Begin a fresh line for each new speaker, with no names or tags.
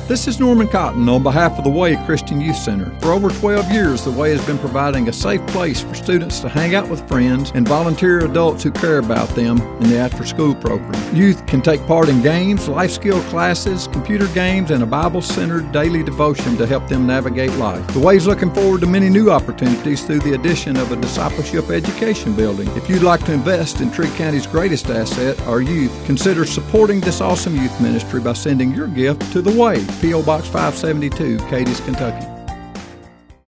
This is Norman Cotton on behalf of the Way Christian Youth Center. For over 12 years, the Way has been providing a safe place for students to hang out with friends and volunteer adults who care about them in the after-school program. Youth can take part in games, life skill classes, computer games, and a Bible-centered daily devotion to help them navigate life. The Way is looking forward to many new opportunities through the addition of a discipleship education building. If you'd like to invest in Trigg County's greatest asset, our youth, consider supporting this awesome youth ministry by sending your gift to the Way, P.O. Box 572, Cadiz, Kentucky.